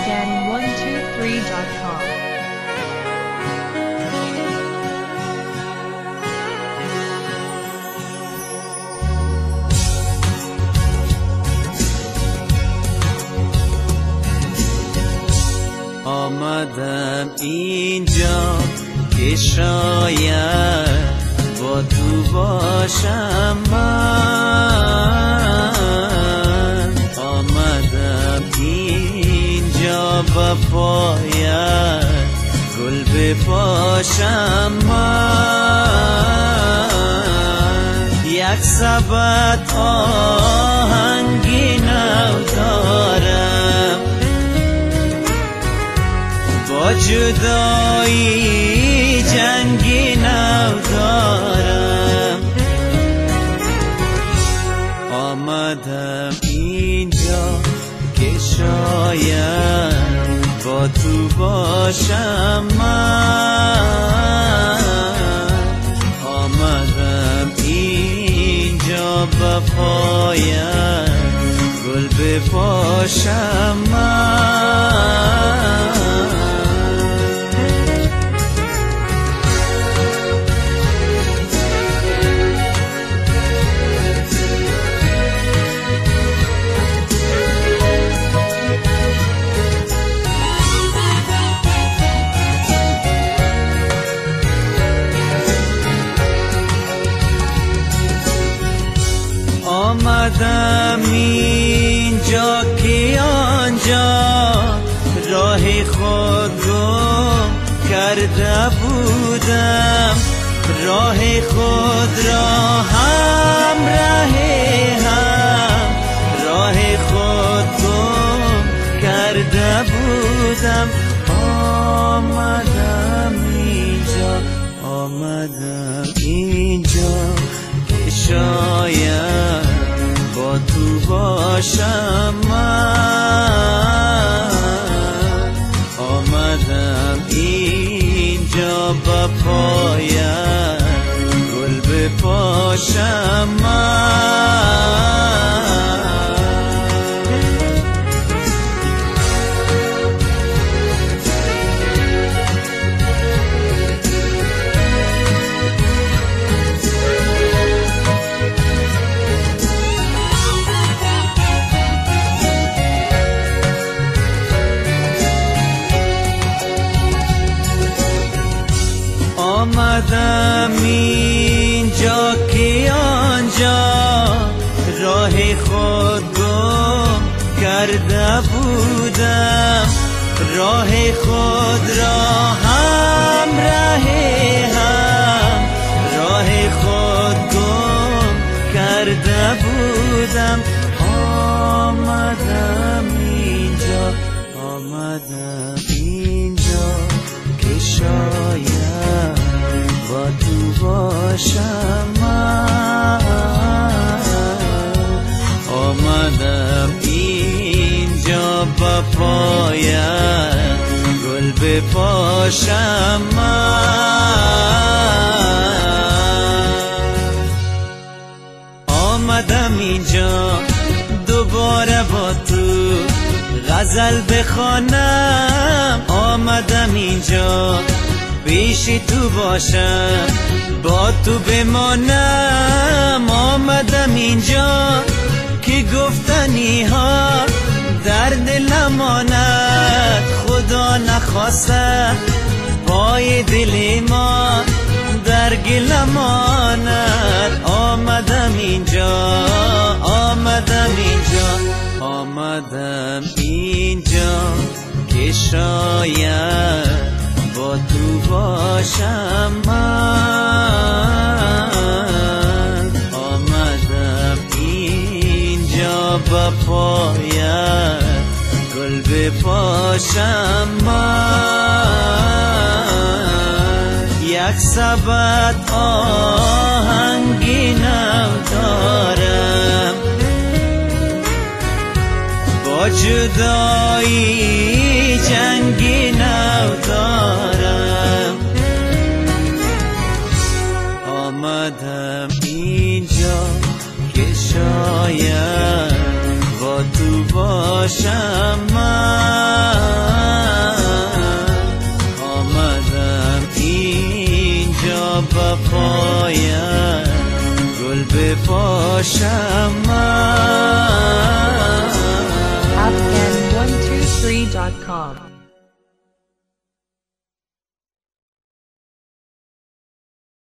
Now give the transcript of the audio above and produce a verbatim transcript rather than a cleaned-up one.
danny one two three dot com. آمدم اینجا که شاید با تو باشم من، آمدم اینجا با پایت گل بپاشم من. یک سبد آهنگینم دارم، با جدایی جنگی ندارم. آمدم اینجا که شاید با تو باشم من، آمدم اینجا با پایت گل بپاشم من. آمدم اینجا که آنجا راه خود گم کرده بودم، راه خود را هم ره هم راه خود گم کرده بودم. آمدم اینجا آمدم اینجا که شاید با تو باشم من، آمدم اینجا با پایت گل بپاشم من. آمدم اینجا که آنجا راه خود گم کرده بودم، راه خود را هم ره هم راه خود گم کرده بودم. آمدم اینجا آمدم اینجا که شاید با تو باشم من، آمدم اینجا با پایت گل بپاشم من. آمدم اینجا دوباره با تو غزل بخوانم، آمدم اینجا پیش تو باشم با تو بمانم. آمدم اینجا که گفتنی ها در دلم آند، خدا نخواسته پای دل ما در گلم آند. آمدم اینجا آمدم اینجا آمدم اینجا که شاید با تو باشم من، آمدم اینجا با پایت گل بپاشم من. یک سبد آهنگینم دارم، با جدایی جنگی ندارم. آمدم اینجا که شاید با تو باشم من. وفایم گل بپاشم من afghan one two three dot com